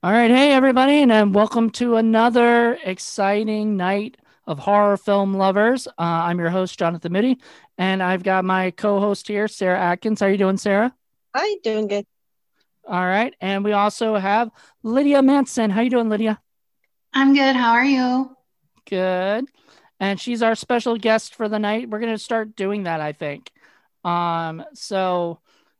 All right, hey everybody, and welcome to another exciting night of horror film lovers. I'm your host, Jonathan Mitty, and I've got my co-host here, Sarah Atkins. How are you doing, Sarah? Hi, doing good. All right, and we also have Lydia Manson. How you doing, Lydia? I'm good. How are you? Good. And she's our special guest for the night. We're gonna start doing that, I think. So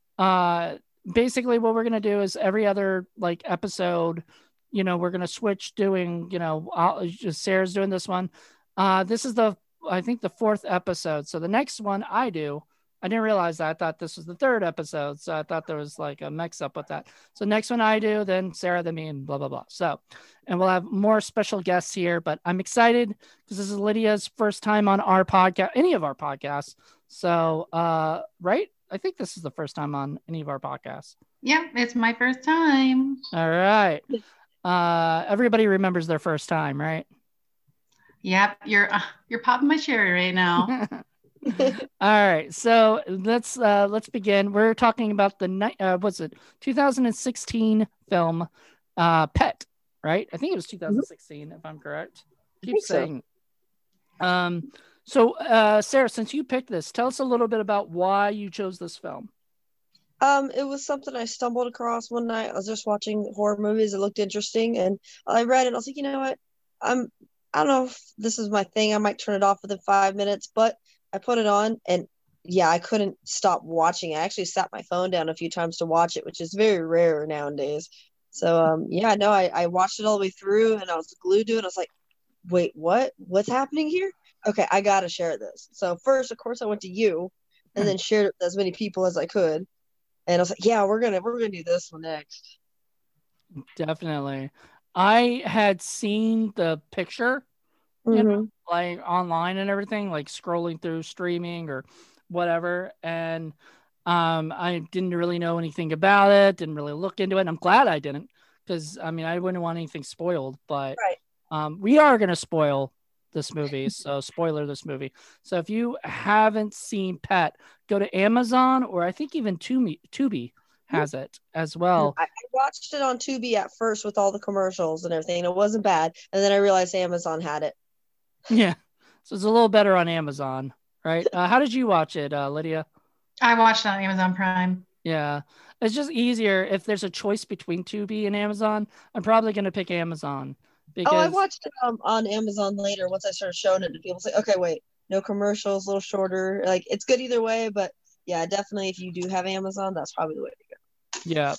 uh basically what we're going to do is every other like episode, we're going to switch doing, just Sarah's doing this one. This is the I think the fourth episode. So the next one I didn't realize that. I thought this was the third episode. So I thought there was like a mix up with that. So next one I do, then Sarah, then me, and blah blah blah. So and we'll have more special guests here, but I'm excited because this is Lydia's first time on our podcast, any of our podcasts. So right? I think this is the first time on any of our podcasts. Yep, it's my first time. All right. Everybody remembers their first time, right? Yep, you're popping my cherry right now. All right. So let's begin. We're talking about the what's it? 2016 film Pet, right? I think it was Mhm. 2016 if I'm correct. I Keep think so. saying. Um so Sarah, since you picked this, tell us a little bit about why you chose this film. It was something I stumbled across one night. I was just watching horror movies. It looked interesting, and I read it. And I was like, you know what? I'm. I don't know if this is my thing. I might turn it off within 5 minutes, but I put it on, and yeah, I couldn't stop watching. I actually sat my phone down a few times to watch it, which is very rare nowadays. So, yeah, no, I watched it all the way through, and I was glued to it. I was like, wait, what? What's happening here? Okay, I gotta share this. So first, of course, I went to you, and then shared it with as many people as I could. And I was like, yeah, we're gonna do this one next. Definitely. I had seen the picture, Mm-hmm. like online and everything, like scrolling through streaming or whatever. And I didn't really know anything about it, didn't really look into it. And I'm glad I didn't, because I mean, I wouldn't want anything spoiled, but Right. we are going to spoil this movie. So, spoiler this movie. So, if you haven't seen Pet, go to Amazon or I think even Tubi has it as well. I watched it on Tubi at first with all the commercials and everything, and it wasn't bad. And then I realized Amazon had it. Yeah. So, it's a little better on Amazon, right? How did you watch it, Lydia? I watched it on Amazon Prime. Yeah. It's just easier if there's a choice between Tubi and Amazon. I'm probably going to pick Amazon Oh, I because, watched it on Amazon later once I started showing it to people. It's like, okay, wait, no commercials, a little shorter. Like it's good either way, but yeah, definitely if you do have Amazon, that's probably the way to yeah.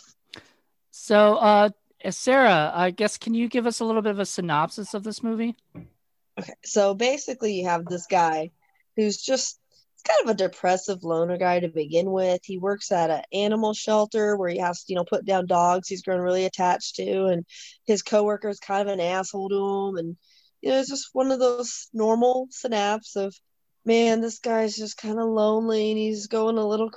So, Sarah, I guess, can you give us a little bit of a synopsis of this movie? go. Okay, so basically, you have this guy who's just kind of a depressive loner guy to begin with. He works at an animal shelter where he has to, put down dogs he's grown really attached to, and his coworker is kind of an asshole to him, and it's just one of those normal snaps of, man, this guy's just kind of lonely and he's going a little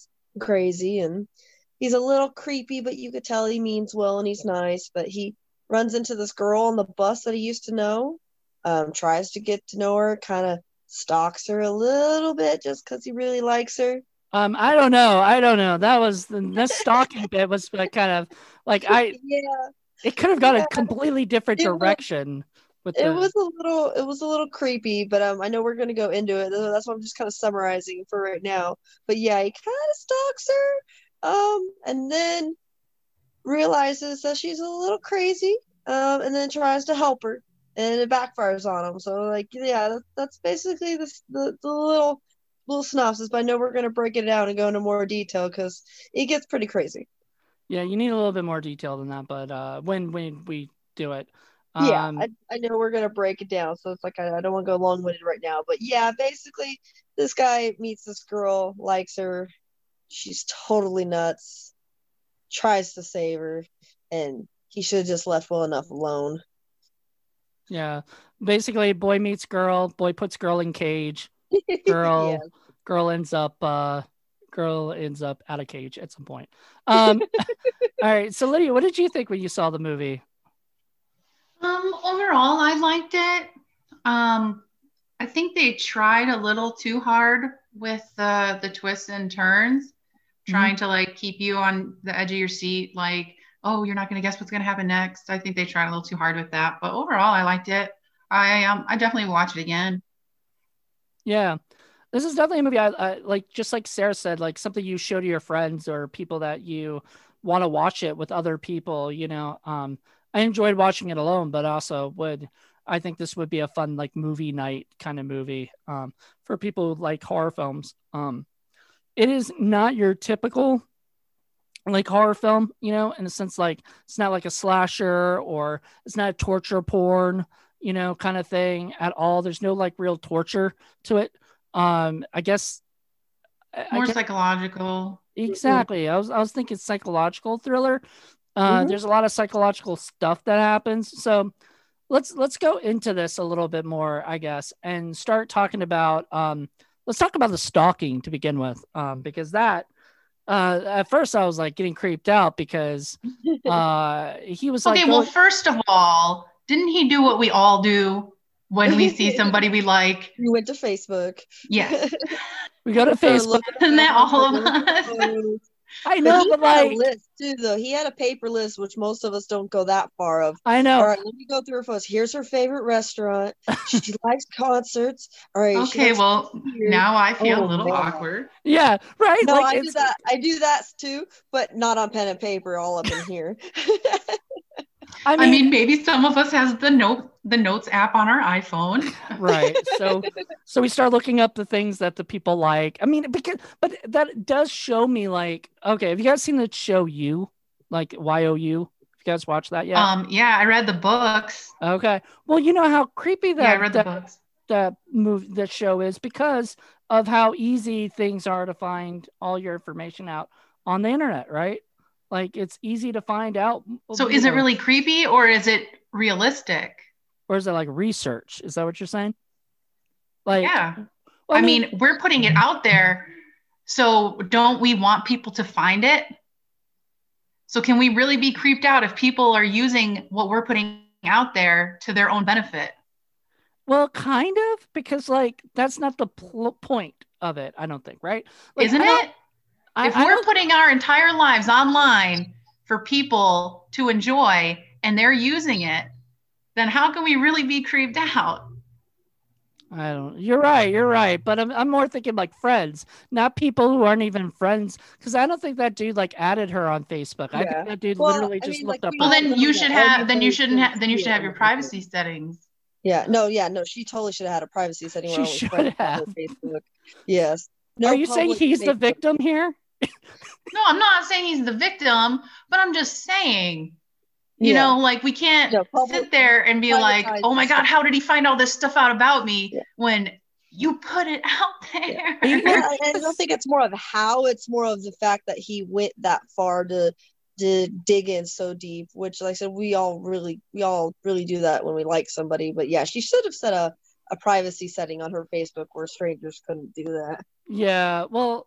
crazy, and he's a little creepy, but you could tell he means well and he's nice. But he runs into this girl on the bus that he used to know, tries to get to know her, kind of stalks her a little bit just because he really likes her. I don't know. I don't know. That was the stalking bit was like kind of like Yeah, it could have gone a yeah, completely different it was. direction with It the was a little creepy, but I know we're gonna go into it. That's why I'm just kind of summarizing for right now. But yeah, he kind of stalks her, and then realizes that she's a little crazy, and then tries to help her, and it backfires on him. So like, yeah, that's basically the little synopsis. But I know we're gonna break it down and go into more detail because it gets pretty crazy. yeah, you need a little bit more detail than that, but when we do it. Yeah, Um I know we're gonna break it down, so it's like I don't want to go long winded right now. But yeah, basically, this guy meets this girl, likes her, she's totally nuts, tries to save her, and he should have just left well enough alone. yeah. Basically boy meets girl, boy puts girl in cage, girl Yeah. girl ends up girl ends up out of cage at some point. All right. So Lydia, what did you think when you saw the movie? Overall, I liked it. Um, I think they tried a little too hard with the twists and turns, Mhm. trying to like keep you on the edge of your seat, like oh, you're not going to guess what's going to happen next. I think they tried a little too hard with that, but overall, I liked it. I definitely watch it again. Yeah. This is definitely a movie I like, just like Sarah said, like something you show to your friends or people that you want to watch it with other people, you know. I enjoyed watching it alone, but also I think this would be a fun like movie night kind of movie for people who like horror films. It is not your typical like horror film, you know, in a sense, like it's not like a slasher or it's not a torture porn, you know, kind of thing at all. There's no like real torture to it. I guess I More guess psychological. exactly. I was thinking psychological thriller. Mhm. There's a lot of psychological stuff that happens. So let's go into this a little bit more, I guess, and start talking about let's talk about the stalking to begin with, because that at first I was like getting creeped out because he was like Okay, well, going. first of all, didn't he do what we all do when we see somebody we like? You went to Facebook. Yes. We go to Started Facebook. looking Isn't that around, all of looking at us? photos. I But know, he but had a like list too, though. He had a paper list, which most of us don't go that far of. I All know. right, let me go through her photos. Here's her favorite restaurant. She likes concerts. All right, she Okay, likes well, here. now I feel a Oh little man. awkward. Yeah, right. No, Like I do it's that. I do that too, but not on pen and paper, all up in here. I I mean, mean, maybe some of us has the notes app on our iPhone. right. So we start looking up the things that the people like. I mean, because but that does show me like, okay, have you guys seen the show You? Like YOU? Have you guys watched that yet? Yeah, I read the books. Okay. Well, you know how creepy Yeah, I that read the books. that show is because of how easy things are to find all your information out on the internet, right? Like it's easy to find out, So you is it know, really creepy or is it realistic? or is it like research? Is that what you're saying? Like, Yeah. well, I I mean, mean, we're putting it out there. So don't we want people to find it? So can we really be creeped out if people are using what we're putting out there to their own benefit? well, kind of, because like that's not the point of it. I don't think, right? Like, Isn't it? If I we're don't. putting our entire lives online for people to enjoy and they're using it, then how can we really be creeped out? I don't. You're right. You're right. But I'm more thinking like friends, not people who aren't even friends. Because I don't think that dude like added her on Facebook. I think Yeah. that dude Well, literally I just mean, like looked up we her. Well, all then know you that should have, then you everybody shouldn't can have, then you see should it have on your the internet. privacy settings. Yeah, no. She totally should have had a privacy setting where She only should friends saw have. her Facebook. Yes. Are No you saying public he's the Facebook. victim here? No, I'm not saying he's the victim, but I'm just saying, Yeah. like we can't No, public sit there and be like, privatized oh my God, stuff. how did he find all this stuff out about me Yeah. when you put it out Yeah. there? Well, I don't think it's more of how, it's more of the fact that he went that far to dig in so deep, which like I said, we all really do that when we like somebody. But yeah, she should have set a privacy setting on her Facebook where strangers couldn't do that. Yeah. Well,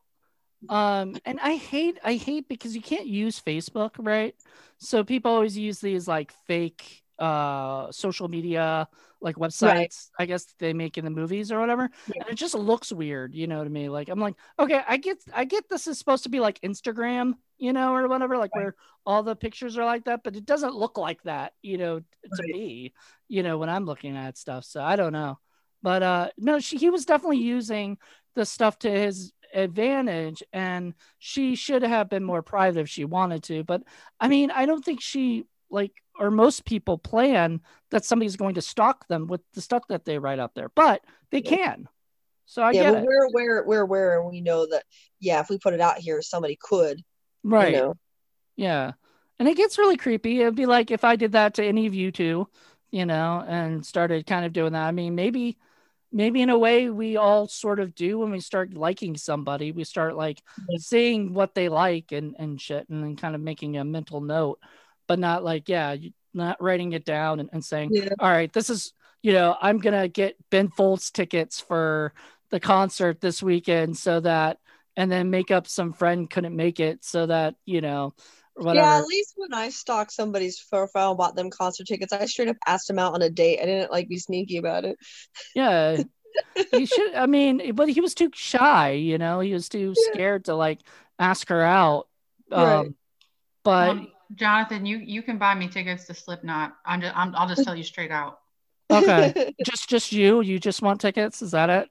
and I hate because you can't use Facebook, right? So people always use these like fake social media like Right. websites, I guess they make in the movies or whatever. Yeah. And it just looks weird, you know, to me. Like I'm like, okay, I get this is supposed to be like Instagram, you know, or whatever, like Right. where all the pictures are like that, but it doesn't look like that, you know, to Right. me, you know, when I'm looking at stuff. So I don't know. But no, he was definitely using the stuff to his advantage, and she should have been more private if she wanted to. But I mean, I don't think she like, or most people plan that somebody's going to stalk them with the stuff that they write up there, but they can. So I Yeah, get but it. we're aware and we know that, yeah, if we put it out here, somebody could, Right. you know. Yeah. And it gets really creepy. It'd be like if I did that to any of you two, you know, and started kind of doing that. I mean, maybe in a way we all sort of do when we start liking somebody. We start like Yeah. seeing what they like and shit, and then kind of making a mental note, but not like, yeah, not writing it down and saying, Yeah. all right, this is, you know, I'm going to get Ben Folds tickets for the concert this weekend so that, and then make up some friend couldn't make it so that, you know, or Yeah, whatever. at least when I stalked somebody's profile and bought them concert tickets, I straight up asked them out on a date. I didn't like be sneaky about it. Yeah. He should, I mean, but he was too shy, you know, he was too Yeah. scared to like ask her out. Right. But Well, Jonathan, you can buy me tickets to Slipknot. I'll just tell you straight out. Okay. just you just want tickets? Is that it?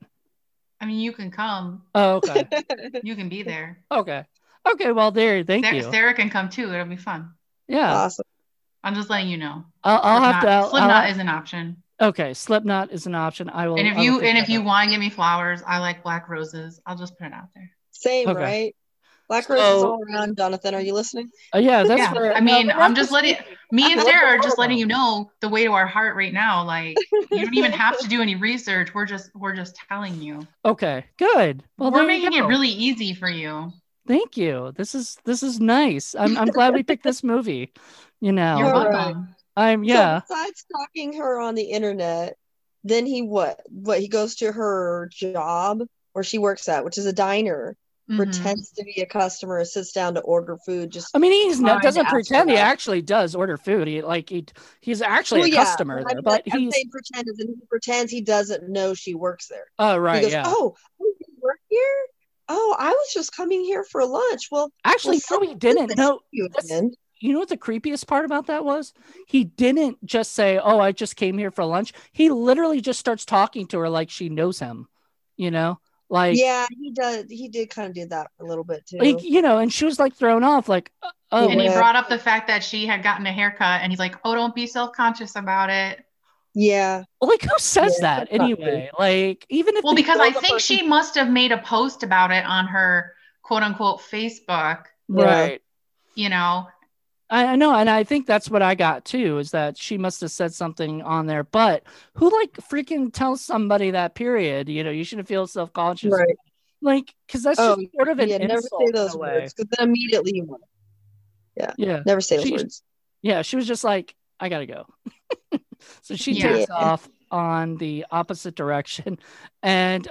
I mean, you can come. Oh, okay. You can be there. Okay. Well, thank you. Sarah can come too. It'll be fun. Yeah. Awesome. I'm just letting you know. I'll have to. Slipknot is an option. Okay, Slipknot is an option. I will. And if you want to give me flowers, I like black roses. I'll just put it out there. Same, okay. Right? Black roses all around. Jonathan, are you listening? Yeah, that's where. I mean, I'm just letting me and Sarah are just letting you know the way to our heart right now. Like, you don't even have to do any research. We're just telling you. Okay, good. Well, we're making it really easy for you. Thank you. This is nice. I'm glad we picked this movie. You know, you're welcome. So besides stalking her on the internet, then he he goes to her job where she works at, which is a diner. Pretends to be a customer, sits down to order food. Doesn't pretend. He actually does order food. He's actually a customer there, but he's saying pretend as in he pretends he doesn't know she works there. Oh right, he goes, oh, you work here? Oh, I was just coming here for lunch. Well, actually, no, he didn't. No, you know what the creepiest part about that was? He didn't just say, "Oh, I just came here for lunch." He literally just starts talking to her like she knows him. You know. Like, yeah, he does. He did kind of do that a little bit too. Like, you know, and she was like thrown off, like, oh. And he brought up the fact that she had gotten a haircut, and he's like, "Oh, don't be self-conscious about it." Yeah. Like, who says that anyway? Like, even if because I think she must have made a post about it on her quote unquote Facebook, right? You know. I know, and I think that's what I got too, is that she must have said something on there. But who like freaking tells somebody that? Period. You know, you shouldn't feel self-conscious, right? Like, because that's just sort of an insult. Never say those words, because then immediately you want. Yeah. Never say those words. Yeah, she was just like, I gotta go. So she takes off on the opposite direction, and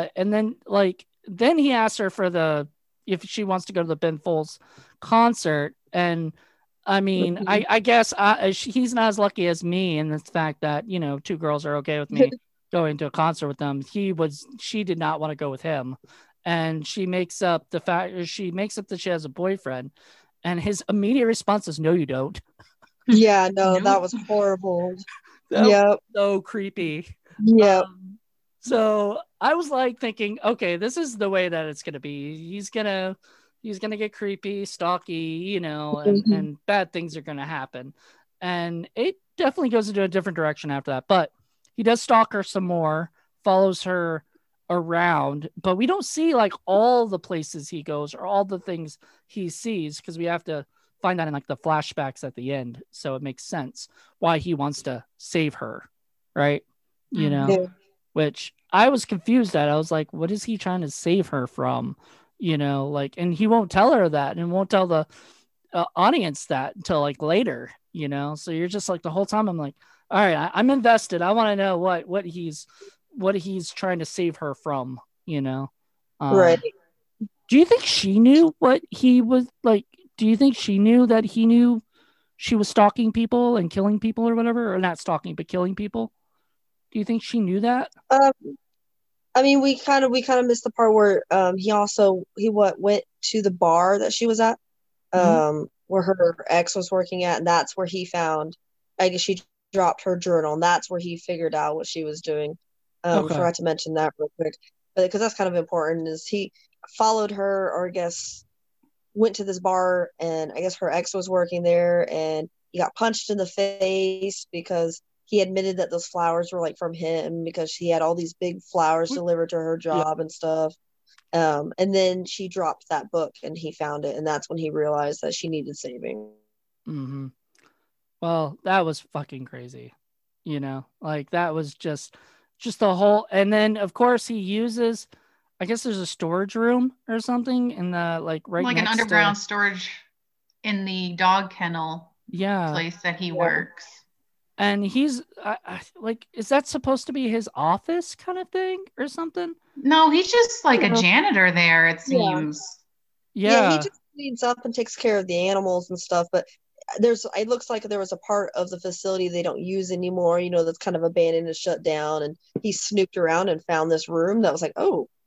then he asks her if she wants to go to the Ben Folds concert. And I mean, I guess he's not as lucky as me in the fact that, you know, two girls are okay with me going to a concert with them. She did not want to go with him, and she makes up that she has a boyfriend, and his immediate response is, "No, you don't." Yeah, no, that was horrible. So creepy. Yeah. So I was like thinking, okay, this is the way that it's gonna be. He's gonna get creepy, stalky, you know, and bad things are gonna happen. And it definitely goes into a different direction after that. But he does stalk her some more, follows her around, but we don't see like all the places he goes or all the things he sees, because we have to find that in like the flashbacks at the end. So it makes sense why he wants to save her, right? You know, which I was confused at. I was like, what is he trying to save her from? You know, like, and he won't tell her that, and won't tell the audience that until like later, you know? So you're just like, the whole time I'm like, all right, I'm invested. I want to know what he's trying to save her from, you know? Right. Do you think she knew what he was like? Do you think she knew that he knew she was stalking people and killing people or whatever? Or not stalking, but killing people? Do you think she knew that? I mean, we kind of missed the part where he went to the bar that she was at, where her ex was working at, and that's where he found, I guess she dropped her journal, and that's where he figured out what she was doing. Forgot to mention that real quick, but because that's kind of important, is he followed her, or I guess went to this bar, and I guess her ex was working there, and he got punched in the face because he admitted that those flowers were like from him, because she had all these big flowers delivered to her job and stuff. And then she dropped that book, and he found it, and that's when he realized that she needed saving. Mm-hmm. Well, that was fucking crazy. You know, like that was just the whole, and then of course he uses, I guess there's a storage room or something in the like an underground storage in the dog kennel place that he works. And he's like, is that supposed to be his office kind of thing or something? No, he's just like a janitor there, it seems. Yeah, he just cleans up and takes care of the animals and stuff. But it looks like there was a part of the facility they don't use anymore, you know, that's kind of abandoned and shut down. And he snooped around and found this room that was like, oh,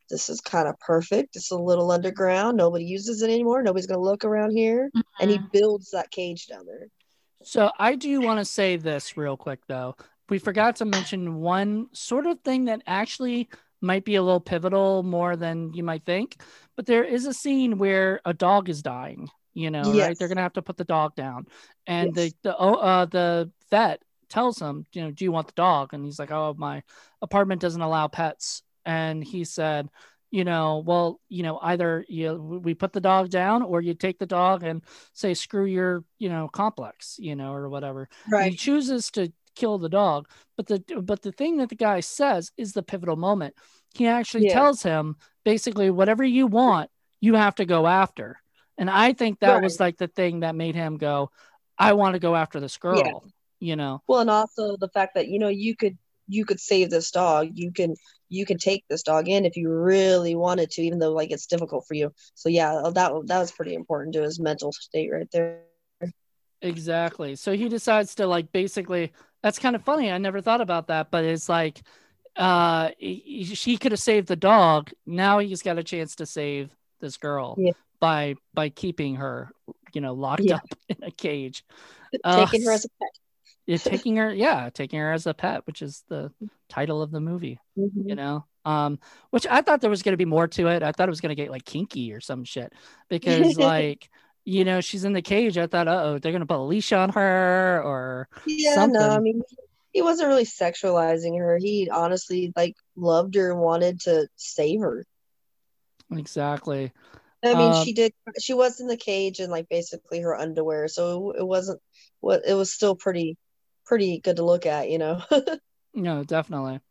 this is kind of perfect. It's a little underground. Nobody uses it anymore. Nobody's going to look around here. And he Mhm. builds that cage down there. So I do want to say this real quick, though. We forgot to mention one sort of thing that actually might be a little pivotal more than you might think. But there is a scene where a dog is dying, right? They're Yes. going to have to put the dog down. And Yes. the vet tells him, do you want the dog? And he's like, oh, my apartment doesn't allow pets. And he said, well, either we put the dog down or you take the dog and say, screw your, complex, or whatever. And he Right. chooses to kill the dog. But the thing that the guy says is the pivotal moment. He actually Yeah. tells him basically whatever you want, you have to go after. And I think that Right. was like the thing that made him go, I want to go after this Yeah. girl, Well, and also the fact that, you could save this dog. You can take this dog in if you really wanted to, even though like it's difficult for you. So yeah, that was pretty important to his mental state right there. Exactly. So he decides to like basically that's kind of funny. I never thought about that, but it's like she could have saved the dog. Now he's got a chance to save this girl Yeah. by keeping her, locked Yeah. up in a cage. Taking her as a pet. taking her as a pet, which is the title of the movie, Mhm. which I thought there was going to be more to it. I thought it was going to get like kinky or some shit because like, she's in the cage. I thought, oh, they're going to put a leash on her or Yeah, no, I something. mean, he wasn't really sexualizing her. He honestly like loved her and wanted to save her. Exactly. I mean, she was in the cage and like basically her underwear, so it wasn't what it was still pretty good to look at, No, definitely.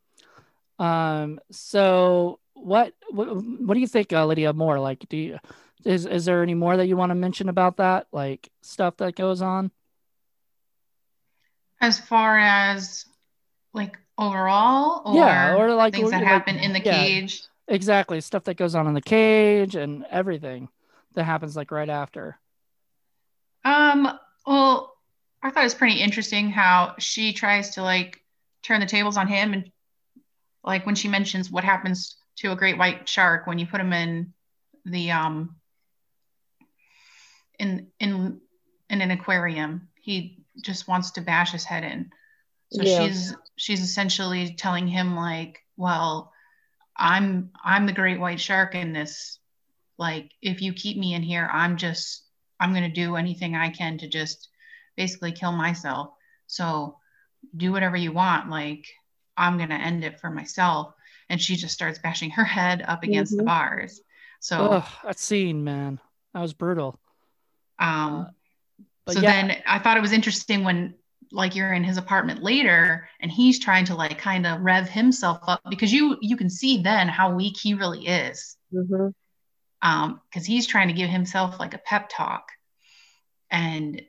So what do you think, Lydia, more like, is there any more that you want to mention about that? Like stuff that goes on? As far as like overall Yeah. or Or things that like, happen in the yeah, cage. exactly. Stuff that goes on in the cage and everything that happens like right after. Well, I thought it was pretty interesting how she tries to like turn the tables on him and like when she mentions what happens to a great white shark when you put him in the in an aquarium, he just wants to bash his head in. So Yeah. she's essentially telling him like, well, I'm the great white shark in this. Like if you keep me in here, I'm going to do anything I can to just basically kill myself. So do whatever you want. Like I'm going to end it for myself. And she just starts bashing her head up against the Hmm. bars. So, Ugh, that scene, man, that was brutal. Uh, um, but so yeah, then I thought it was interesting when like you're in his apartment later and he's trying to like kind of rev himself up because you can see then how weak he really is. Hmm. Because he's trying to give himself like a pep talk and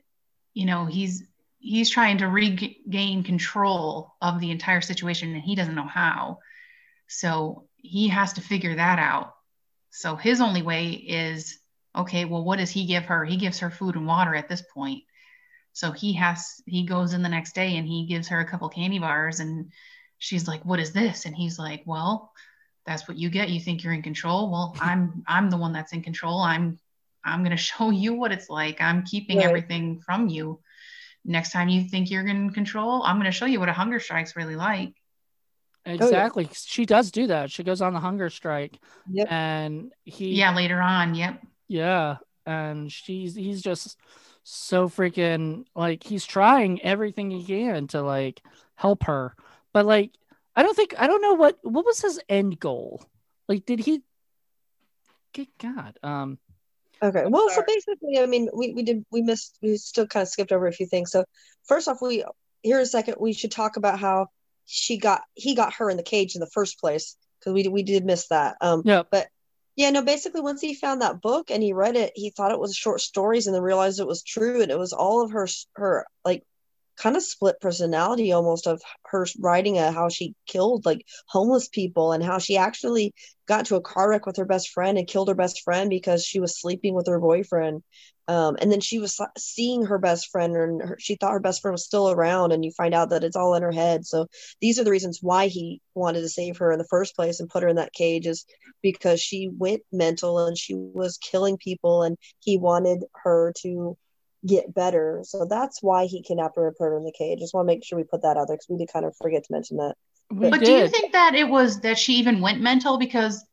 he's trying to regain control of the entire situation and he doesn't know how, so he has to figure that out. So his only way is, okay, well, what does he give her? He gives her food and water at this point. So he goes in the next day and he gives her a couple candy bars and she's like, what is this? And he's like, well, that's what you get. You think you're in control. Well, I'm the one that's in control. I'm going to show you what it's like. I'm keeping Right. everything from you. Next time you think you're in control, I'm going to show you what a hunger strike's really like. Oh yeah. exactly. She does do that. She goes on the hunger strike, Yep. and he, Yeah, later on. Yep. yeah, and he's just so freaking like he's trying everything he can to like help her, but like I don't know what was his end goal. Like, did he? Good God. Okay. I'm Well, so sorry. basically, I mean, we still kind of skipped over a few things. So first off, here in a second, we should talk about how he got her in the cage in the first place because we did miss that. Yep. But yeah, no, basically once he found that book and he read it, he thought it was short stories and then realized it was true and it was all of her like kind of split personality almost of her writing how she killed like homeless people and how she actually got into a car wreck with her best friend and killed her best friend because she was sleeping with her boyfriend. And then she was seeing her best friend, and she thought her best friend was still around, and you find out that it's all in her head. So these are the reasons why he wanted to save her in the first place and put her in that cage, is because she went mental and she was killing people, and he wanted her to get better. So that's why he kidnapped her and put her in the cage. Just want to make sure we put that out there because we did kind of forget to mention that. But do you think that it was that she even went mental? Because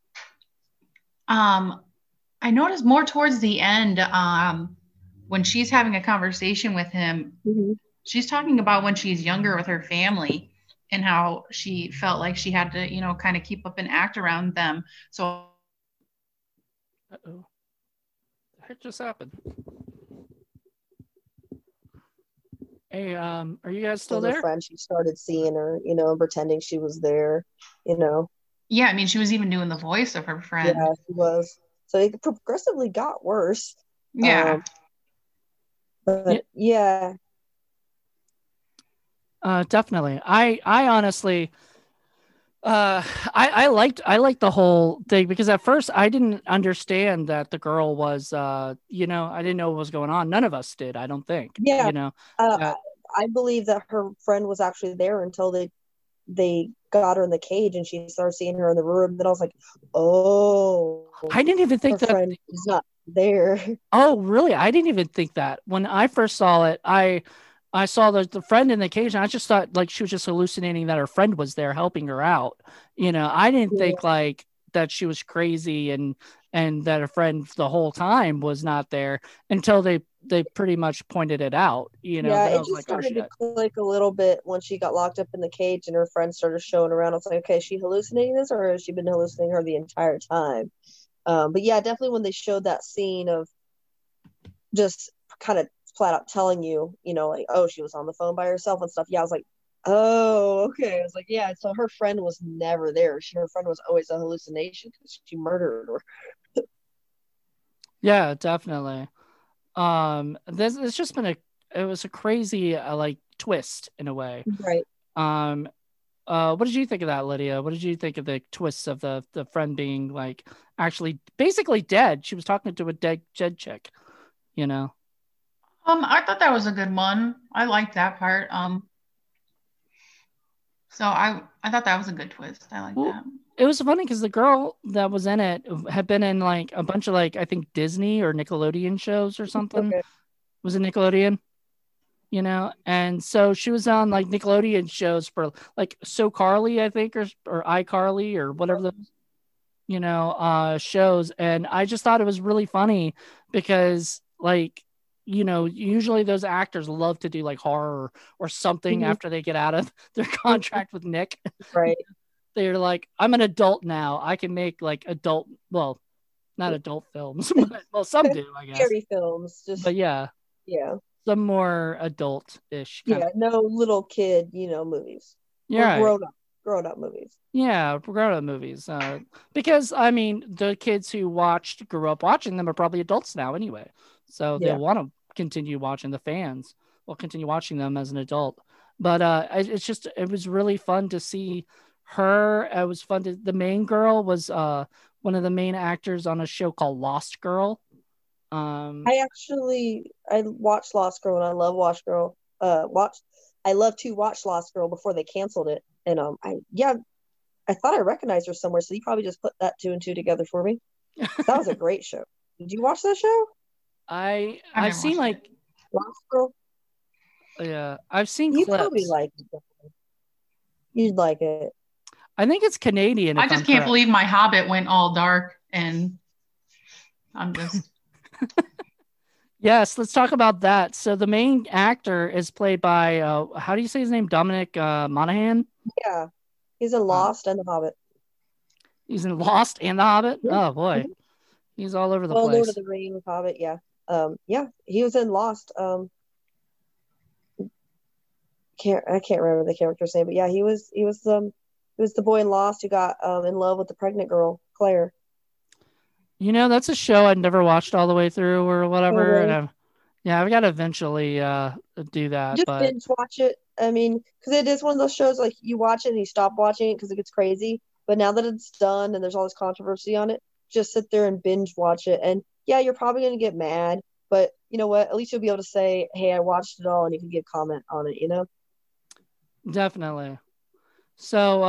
I noticed more towards the end, when she's having a conversation with him, she's talking about when she's younger with her family and how she felt like she had to, you know, kind of keep up an act around them. So, uh-oh, what just happened? Hey, are you guys still there? Friend, she started seeing her, you know, pretending she was there, you know. Yeah, I mean, she was even doing the voice of her friend. Yeah, she was. So it progressively got worse. Yeah. But yeah. Definitely. I honestly, I liked the whole thing because at first I didn't understand that the girl was, you know, I didn't know what was going on. None of us did, I don't think. Yeah. You know, I believe that her friend was actually there until they got her in the cage and she started seeing her in the room. Then I was like, oh, I didn't even think her that friend is not there. Oh, really? I didn't even think that. When I first saw it, I saw the friend in the cage and I just thought like she was just hallucinating that her friend was there helping her out. You know, I didn't think like that she was crazy and that her friend the whole time was not there until they pretty much pointed it out, you know. Yeah, Then I it was just like, started to click a little bit when she got locked up in the cage and her friends started showing around. I was like, okay, is she hallucinating this or has she been hallucinating her the entire time? But yeah, definitely when they showed that scene of just kind of flat out telling you, you know, like, oh, she was on the phone by herself and stuff. Yeah, I was like, oh, okay. I was like, yeah, so her friend was never there. Her friend was always a hallucination because she murdered her. Yeah, definitely. This it's just been it was a crazy like twist in a way. Right. What did you think of that, Lydia? What did you think of the twists of the friend being like actually basically dead? She was talking to a dead chick, you know. I thought that was a good one. I liked that part. So I thought that was a good twist. I like that. It was funny because the girl that was in it had been in like a bunch of like I think Disney or Nickelodeon shows or something. Okay. Was it Nickelodeon? You know, and so she was on like Nickelodeon shows for like So Carly, I think, or iCarly or whatever the you know shows, and I just thought it was really funny because like you know usually those actors love to do like horror or something after they get out of their contract with Nick. Right. They're like, I'm an adult now, I can make like adult, well, not adult films, but well, some do, I guess. Scary films, just but yeah, some more adult-ish. Yeah, no little kid, you know, movies. Yeah, grown up movies. Yeah, grown up movies. Because I mean, the kids who grew up watching them are probably adults now anyway, so they'll want to continue watching. The fans will continue watching them as an adult. But it was really fun to see her. It was fun to. The main girl was one of the main actors on a show called Lost Girl. I watched Lost Girl and I love Lost Girl. I love to watch Lost Girl before they canceled it. And I thought I recognized her somewhere, so you probably just put that two and two together for me. That was a great show. Did you watch that show? I've seen like Lost Girl. Yeah, I've seen you clips. Probably like it. You'd like it. I think it's Canadian. I just can't believe my Hobbit went all dark, and I'm just. Yes, let's talk about that. So the main actor is played by how do you say his name? Dominic Monaghan. Yeah, he's in Lost and The Hobbit. He's in Lost and The Hobbit. Yeah. Oh boy, he's all over the place. Lord of the Rings, Hobbit. Yeah, he was in Lost. I can't remember the character's name, but yeah, he was the boy in Lost who got in love with the pregnant girl, Claire. You know, that's a show I'd never watched all the way through or whatever. Oh, really? And Yeah, I've got to eventually do that, Just but binge watch it. I mean, because it is one of those shows like you watch it and you stop watching it because it gets crazy. But now that it's done and there's all this controversy on it, just sit there and binge watch it. And yeah, you're probably gonna get mad, but you know what? At least you'll be able to say, "Hey, I watched it all," and you can give comment on it. You know? definitely. So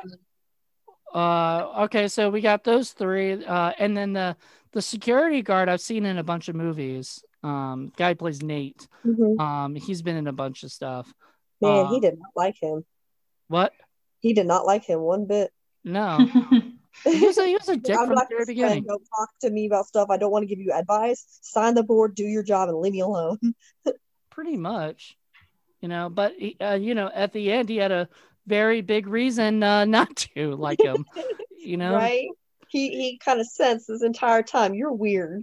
okay, so we got those three, and then the security guard I've seen in a bunch of movies. Guy who plays Nate. Mhm. He's been in a bunch of stuff. Man, he did not like him. What? He did not like him one bit. No, he was a dick I'm from the not very your friend. beginning. Don't talk to me about stuff. I don't want to give you advice. Sign the board, do your job, and leave me alone. Pretty much, But at the end, he had a very big reason not to like him. Right? He kind of sensed this entire time. You're weird.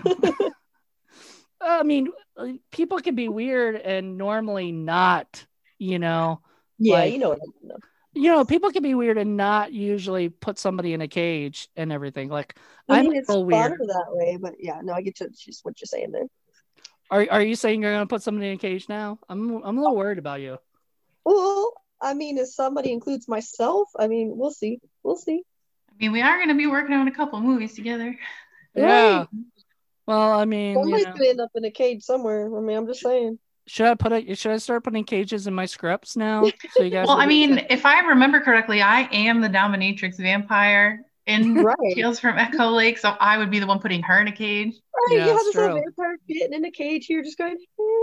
I mean, people can be weird and normally not, Yeah, like, you know what I mean. people can be weird and not usually put somebody in a cage and everything. Like, I I'm mean, a it's little fun weird. that way, but yeah, no, I get to just what you're saying there. Are you saying you're gonna put somebody in a cage now? I'm a little worried about you. Well, I mean, if somebody includes myself, I mean, we'll see. We'll see. I mean, we are going to be working on a couple movies together. Yeah. Right. Well, I mean, Somebody's gonna end up in a cage somewhere. I mean, I'm just saying. should I start putting cages in my scripts now? So you guys. Well, I mean, if I remember correctly, I am the dominatrix vampire in Right. Tales from Echo Lake, so I would be the one putting her in a cage. Right. Yeah, You have it's this little true. vampire getting in a cage here, just going,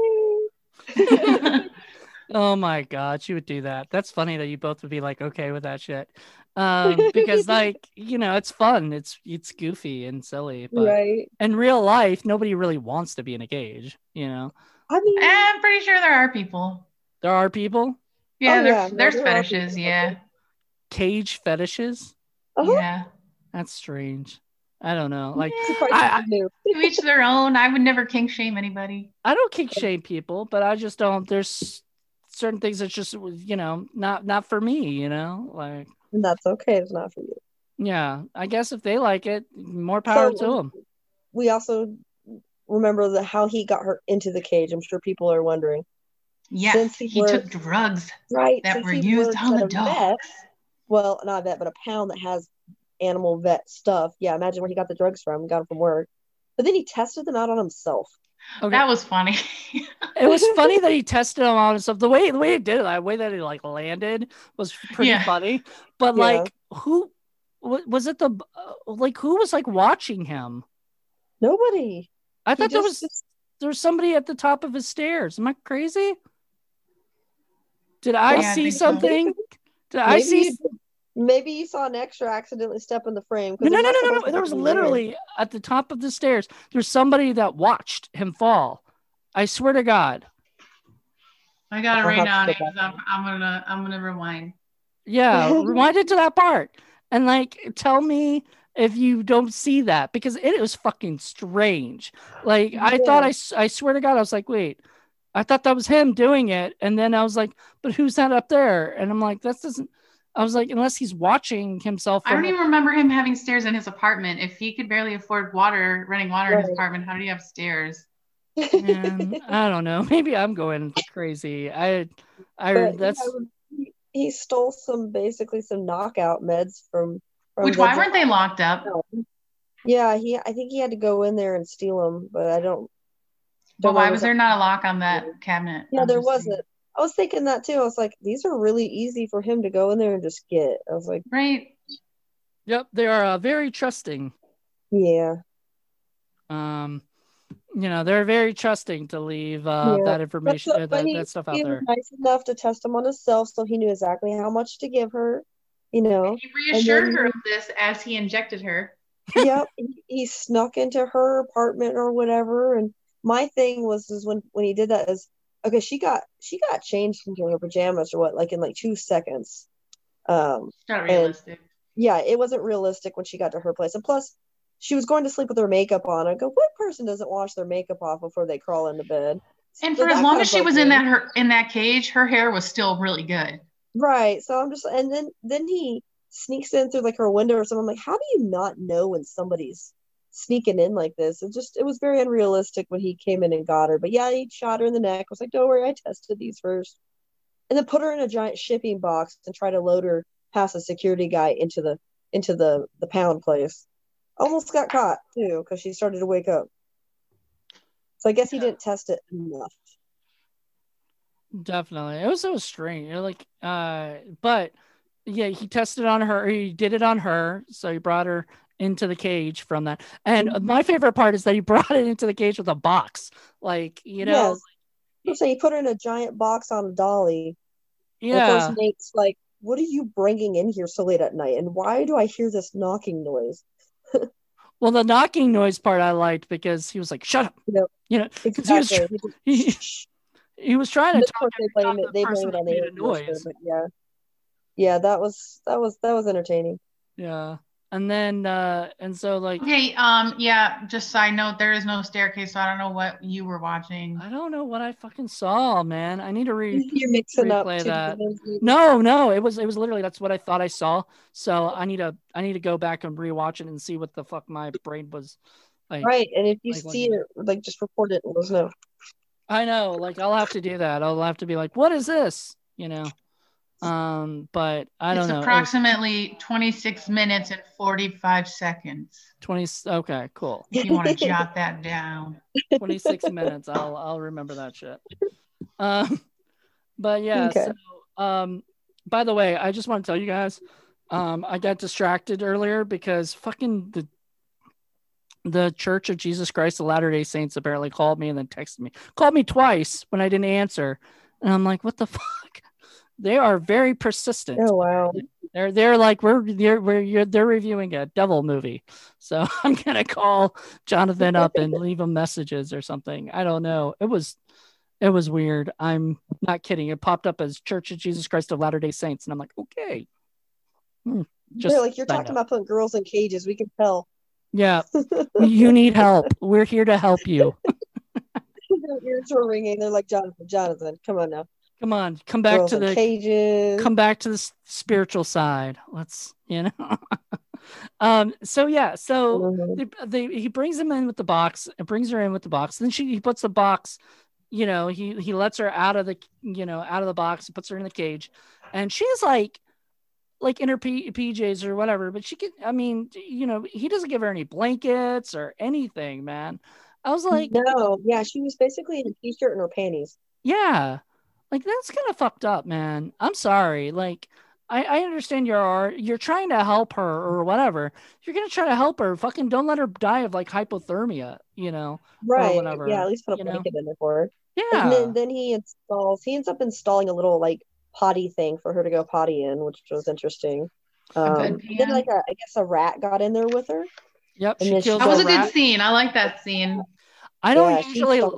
Oh my god, she would do that. That's funny that you both would be like okay with that shit. Because like, it's fun. It's goofy and silly, but right. in real life, nobody really wants to be in a cage, I mean, I'm pretty sure there are people. There are people Yeah, oh, yeah, no, there's there are fetishes. people. Yeah. cage fetishes. Uh-huh. Yeah. That's strange. I don't know. Like, Surprised I you knew. To each their own. I would never kink shame anybody. I don't kink shame people, but I just don't. There's certain things that's just not for me. Like, And that's okay. It's not for you. yeah. I guess if they like it, more power to them. We also remember how he got her into the cage. I'm sure people are wondering. Yes, Since he took drugs right that since were he used works on at the a dog. vet, well, not a vet, but a pound that has animal vet stuff. Yeah, imagine where he got the drugs from. He got them from work. But then he tested them out on himself. Okay. That was funny. It was funny that he tested them out and stuff. The way he did it, the way that he like landed was pretty funny. But like, who was it? Who was like watching him? Nobody. I thought there was somebody at the top of his stairs. Am I crazy? Did I see something? Did I see? Maybe you saw an extra accidentally step in the frame. No. There was literally at the top of the stairs. There's somebody that watched him fall. I swear to God. I got it right now. I'm gonna rewind. Yeah, rewind it to that part and like tell me if you don't see that, because it was fucking strange. Like I thought I swear to God, I was like, wait, I thought that was him doing it, and then I was like, but who's that up there? And I'm like, that doesn't. I was like, unless he's watching himself. I don't even remember him having stairs in his apartment. If he could barely afford running water in his apartment, how did he have stairs? And I don't know. Maybe I'm going crazy. He stole some knockout meds from Which, why weren't they locked up? Yeah, I think he had to go in there and steal them, but I don't. But why was there not a lock on that cabinet? Yeah, there wasn't. I was thinking that too. I was like, these are really easy for him to go in there and just get. I was like, right. Yep, they are very trusting. Yeah. They're very trusting to leave that information, that stuff out there. He was nice enough to test him on himself, so he knew exactly how much to give her. He reassured her of this as he injected her. Yep, he snuck into her apartment or whatever. And my thing was when he did that is, okay, she got changed into her pajamas or what, like in like 2 seconds. Not realistic. Yeah, it wasn't realistic when she got to her place. And plus, she was going to sleep with her makeup on. I go, what person doesn't wash their makeup off before they crawl into bed? And for as long as she was in that cage, her hair was still really good. Right. So I'm just, and then he sneaks in through like her window or something. I'm like, how do you not know when somebody's sneaking in like this. It was very unrealistic when he came in and got her. But yeah, he shot her in the neck. I was like, don't worry, I tested these first. And then put her in a giant shipping box and try to load her past a security guy into the pound place. Almost got caught too, because she started to wake up. So I guess he didn't test it enough. Definitely. It was strange. Like, but yeah, he tested on her. He did it on her. So he brought her into the cage from that. And my favorite part is that he brought it into the cage with a box. Like, Yes. So he put her in a giant box on a dolly. Yeah. And of course, Nate's like, what are you bringing in here so late at night? And why do I hear this knocking noise? Well, the knocking noise part I liked because he was like, shut up. Exactly. He was trying to talk. They blame it on the noise. But yeah, that was entertaining. Yeah. And then and so like, okay, just side note, there is no staircase, so I don't know what you were watching. I don't know what I fucking saw, man. I need to You're mixing up that. No, it was literally that's what I thought I saw. So I need to go back and rewatch it and see what the fuck my brain was like. Right, and if you see it, like just report it and let us know. I know, like I'll have to do that. I'll have to be like, what is this? But I don't know. It's approximately 26 minutes and 45 seconds. 20. Okay, cool. If you want to jot that down. 26 minutes. I'll remember that shit. But yeah. Okay. So, by the way, I just want to tell you guys, I got distracted earlier because fucking the Church of Jesus Christ of Latter-day Saints apparently called me and then texted me. Called me twice when I didn't answer. And I'm like, what the fuck? They are very persistent. Oh wow. They're like they're reviewing a devil movie. So I'm gonna call Jonathan up and leave him messages or something. I don't know. It was weird. I'm not kidding. It popped up as Church of Jesus Christ of Latter-day Saints, and I'm like, okay. They're like, you're talking about putting girls in cages. We can tell. Yeah. You need help. We're here to help you. Their ears were ringing. They're like, Jonathan, come on now. Come on, come back girls to the cages. Come back to the spiritual side. Let's, So yeah, he brings him in with the box and brings her in with the box. Then he puts the box, he lets her out of the box and puts her in the cage, and she's like in her PJs or whatever. But she can, he doesn't give her any blankets or anything, man. I was like, no, yeah, she was basically in a t-shirt and her panties. Yeah. Like, that's kind of fucked up, man. I'm sorry. Like, I understand you're trying to help her or whatever. If you're going to try to help her, fucking don't let her die of like hypothermia, Right. Or whatever, yeah, at least put a blanket in there for her. Yeah. And then he ends up installing a little like potty thing for her to go potty in, which was interesting. Then like I guess a rat got in there with her. Yep. That was a good scene. I like that scene. I don't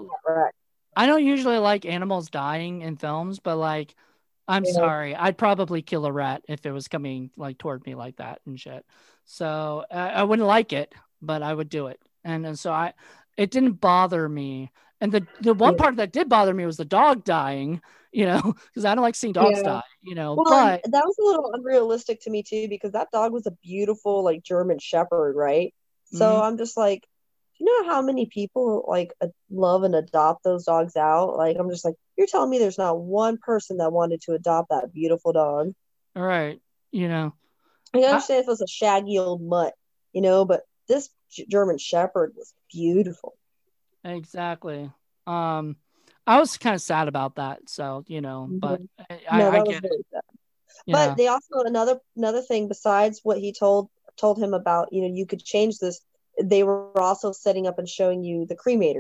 usually like animals dying in films, but like, I'm sorry, I'd probably kill a rat if it was coming like toward me like that and shit. So I wouldn't like it, but I would do it. And so it didn't bother me. And the one part that did bother me was the dog dying, because I don't like seeing dogs die, Well, but that was a little unrealistic to me too, because that dog was a beautiful like German Shepherd, right? So I'm just like, you know how many people like love and adopt those dogs out? Like, I'm just like, you're telling me there's not one person that wanted to adopt that beautiful dog. All right. I understand if it was a shaggy old mutt, but this German Shepherd was beautiful. Exactly. I was kind of sad about that. So, but I get it. But they also, another thing besides what he told him about, you could change this. They were also setting up and showing you the cremator.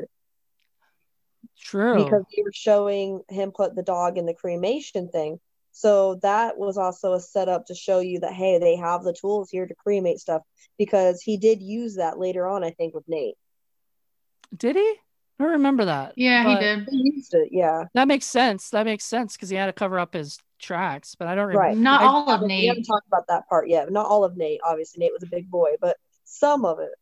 True. Because they were showing him put the dog in the cremation thing. So that was also a setup to show you that, hey, they have the tools here to cremate stuff, because he did use that later on, I think, with Nate. Did he? I don't remember that. Yeah, he did. He used it, yeah. That makes sense. Because he had to cover up his tracks, but I don't remember. Right. Not all of Nate. We haven't talked about that part yet. Not all of Nate. Obviously, Nate was a big boy, but some of it.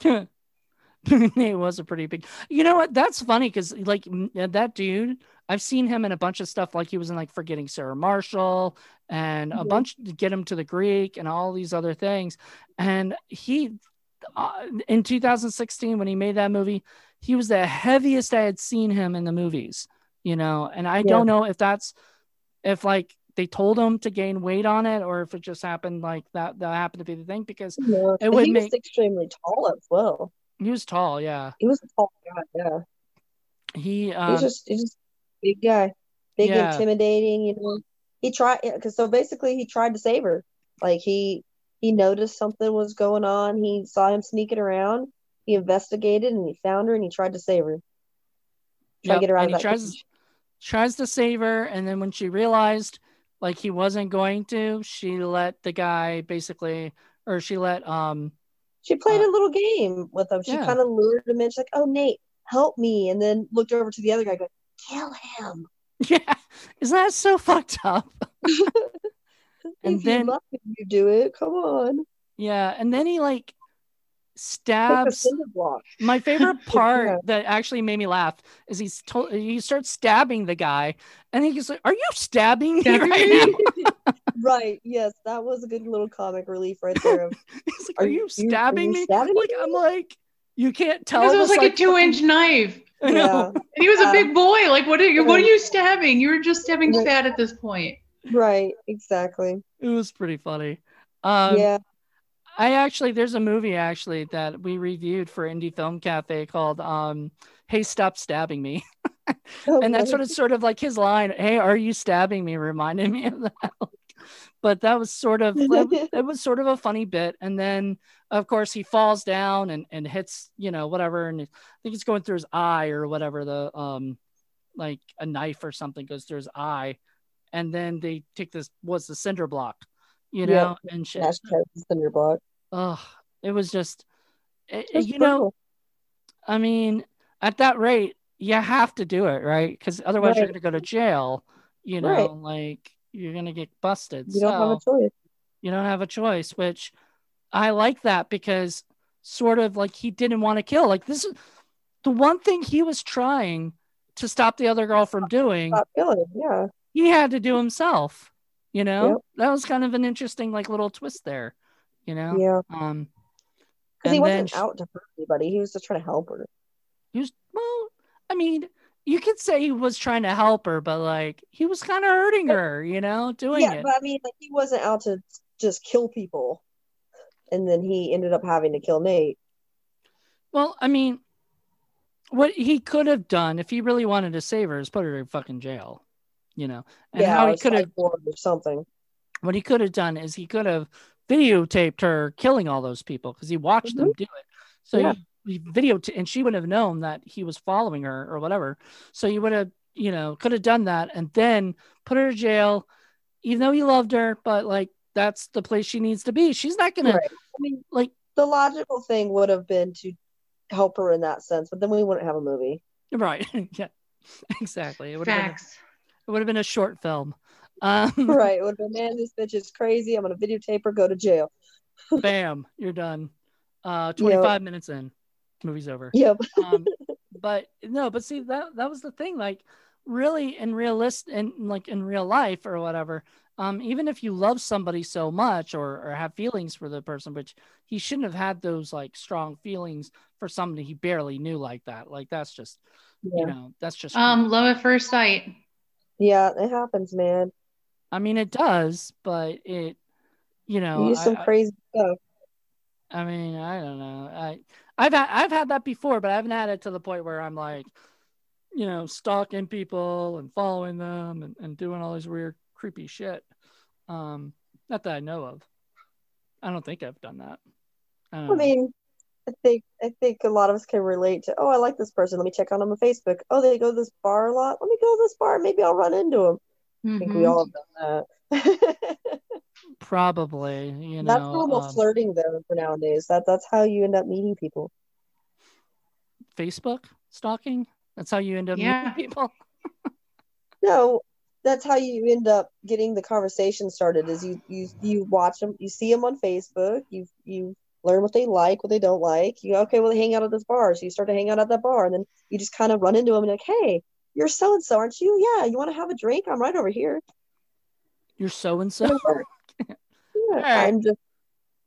Nate was a pretty big. You know what? That's funny because like that dude, I've seen him in a bunch of stuff. Like he was in like Forgetting Sarah Marshall and a bunch to Get Him to the Greek and all these other things. And he in 2016 when he made that movie, he was the heaviest I had seen him in the movies, and I don't know if like they told him to gain weight on it or if it just happened like that happened to be the thing, because it would was extremely tall as well. He was tall, yeah. He was a tall guy, yeah. He's just big guy, big, intimidating. He tried so basically he tried to save her. Like he noticed something was going on. He saw him sneaking around. He investigated and he found her and he tried to save her. Try to get her out of that cage. Tries to save her, and then when she realized like he wasn't going to, she let the guy basically, or she let she played a little game with him. She kind of lured him in. She's like, "Oh, Nate, help me," and then looked over to the other guy, going, "Kill him." Yeah, isn't that so fucked up? And then you do it. Come on. Yeah, and then he like stabs. My favorite part that actually made me laugh is he starts stabbing the guy, and he's like, "Are you stabbing me right now?" Right. Yes, that was a good little comic relief right there. He's like, "Are you stabbing me?" Like, I'm like, you can't tell. Because it was like a 2-inch knife. I know. And he was a big boy. Like, what are you stabbing? You were just stabbing fat at this point. Right. Exactly. It was pretty funny. Yeah. There's a movie actually that we reviewed for Indie Film Cafe called Hey, Stop Stabbing Me. And that's sort of like his line, "Hey, are you stabbing me?" reminded me of that. But that was sort of a funny bit. And then of course he falls down and hits, whatever, and I think it's going through his eye or whatever, the like a knife or something goes through his eye, and then they take the cinder block, and shit. The cinder block. Oh, it was just brutal. I mean, at that rate, you have to do it, right? Because otherwise you're going to go to jail, like you're going to get busted. You don't have a choice. You don't have a choice, which I like that, because sort of like he didn't want to kill. Like, this is the one thing he was trying to stop the other girl from doing. Stop killing, yeah. He had to do himself, That was kind of an interesting like little twist there, Yeah. Because he wasn't out to hurt anybody. He was just trying to help her. I mean, you could say he was trying to help her, but like he was kind of hurting her, doing it. Yeah, but I mean, like, he wasn't out to just kill people, and then he ended up having to kill Nate. Well, I mean, what he could have done if he really wanted to save her is put her in fucking jail, and how he could have or something. What he could have done is he could have videotaped her killing all those people, because he watched them do it. So he videotaped, and she would have known that he was following her or whatever. So you would have, could have done that and then put her to jail, even though he loved her. But like, that's the place she needs to be. She's not gonna. Right. I mean, like, the logical thing would have been to help her in that sense, but then we wouldn't have a movie. Right. Yeah. Exactly. It would have been a short film. Right. It would have been, man, this bitch is crazy. I'm gonna videotape her, go to jail. Bam, you're done. 25 minutes in, movie's over. Yep. But see, that was the thing. Like, really, in real life or whatever, even if you love somebody so much or have feelings for the person, which he shouldn't have had those like strong feelings for somebody he barely knew like that. Like, that's just, that's just love at first sight. Yeah, it happens, man. I mean, it does, but it, you do some crazy stuff. I mean, I don't know. I've had that before, but I haven't had it to the point where I'm like, stalking people and following them and doing all this weird, creepy shit. Not that I know of. I don't think I've done that. I mean, I think a lot of us can relate to, oh, I like this person. Let me check on them on Facebook. Oh, they go to this bar a lot. Let me go to this bar. Maybe I'll run into them. Mm-hmm. I think we all have done that. Probably, That's normal flirting though for nowadays. That's how you end up meeting people. Facebook stalking? That's how you end up meeting people? No, that's how you end up getting the conversation started. Is you watch them, you see them on Facebook, you learn what they like, what they don't like. You okay, well, they hang out at this bar, so you start to hang out at that bar, and then you just kind of run into them and like, hey, you're so and so, aren't you? Yeah, you want to have a drink? I'm right over here. You're so and so. Yeah, right.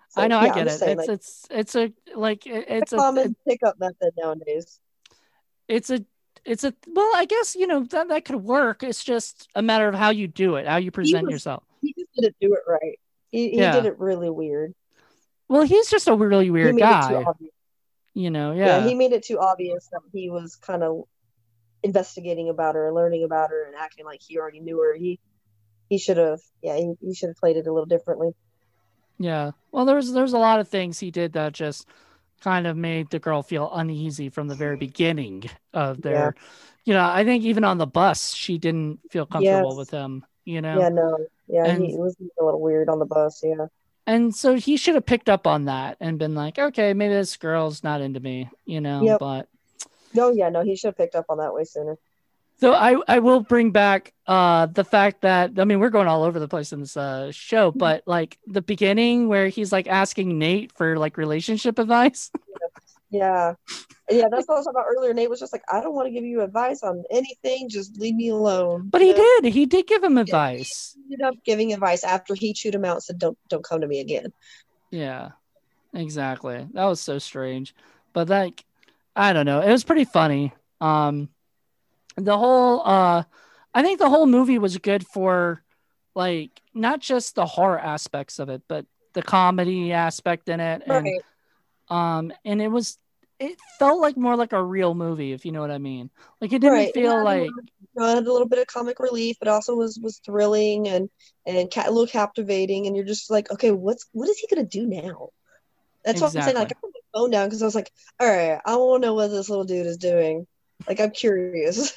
So, I know, I yeah, I'm get just it. saying, like, It's a like a common pickup method nowadays. it's a well, I guess that could work. It's just a matter of how you do it, how you He present was yourself. he just didn't do it right. He did Yeah. it really weird. Well, he's just a really He weird made it too guy, obvious. Yeah, Yeah. he made it too obvious that he was kind of investigating about her and learning about her and acting like he already knew her. He should have, yeah, he should have played it a little differently. Yeah. Well, there's a lot of things he did that just kind of made the girl feel uneasy from the very beginning of Yeah. their, I think even on the bus, she didn't feel comfortable with Yes. him, Yeah, no. Yeah, and he was a little weird on the bus, yeah. so he should have picked up on that and been like, okay, maybe this girl's not into me, Yep. but No, yeah, no, he should have picked up on that way sooner. so I will bring back the fact that, I mean, we're going all over the place in this show, but like the beginning where he's like asking Nate for like relationship advice. Yeah. Yeah, that's what I was talking about earlier. Nate was just like, I don't want to give you advice on anything, just leave me alone. But he did give him advice. He ended up giving advice after he chewed him out and said, don't come to me again. Yeah, exactly. That was so strange. But like, I don't know. It was pretty funny. The whole I think the whole movie was good for like not just the horror aspects of it, but the comedy aspect in it. Right. And it felt like more like a real movie, if you know what I mean. Like it didn't feel like it had a little bit of comic relief, but also was thrilling and a little captivating. And you're just like, okay, what is he gonna do now? That's what I'm saying. Like, I put my phone down because I was like, all right, I want to know what this little dude is doing. Like, I'm curious.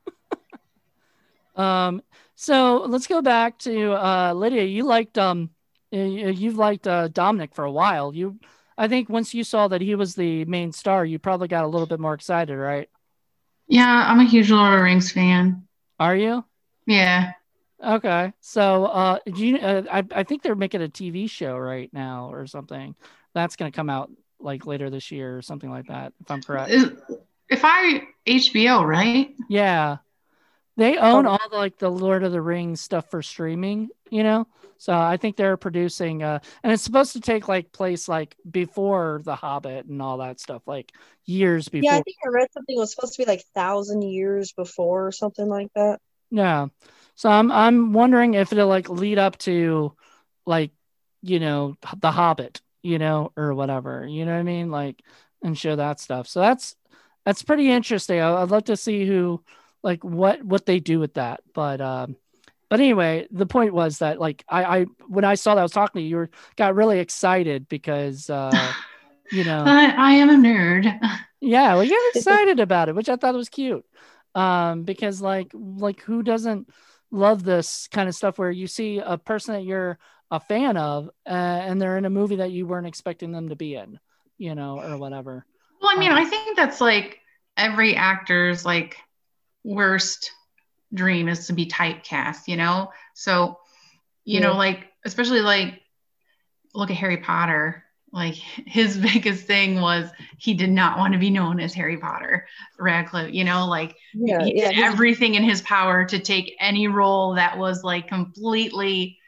So let's go back to Lydia. You've liked Dominic for a while. I think once you saw that he was the main star, you probably got a little bit more excited, right? Yeah, I'm a huge Lord of the Rings fan. Are you? Yeah. Okay. So I think they're making a TV show right now or something. That's going to come out like later this year or something like that, if I'm correct. HBO, right? Yeah. They own all the Lord of the Rings stuff for streaming, So I think they're producing and it's supposed to take like place like before The Hobbit and all that stuff, like years before. Yeah, I think I read something it was supposed to be like 1,000 years before or something like that. Yeah. So I'm wondering if it'll like lead up to like, The Hobbit, or whatever, you know what I mean? Like, and show that stuff. So that's pretty interesting. I'd love to see who, like what they do with that. But anyway, the point was that like I when I saw that I was talking to you, got really excited because I am a nerd. Yeah, well, you're excited about it, which I thought was cute. Because like who doesn't love this kind of stuff where you see a person that you're a fan of and they're in a movie that you weren't expecting them to be in, or whatever. Well, I mean, I think that's like every actor's like worst dream is to be typecast, so like especially like look at Harry Potter. Like his biggest thing was he did not want to be known as Harry Potter. Radcliffe, he did everything in his power to take any role that was like completely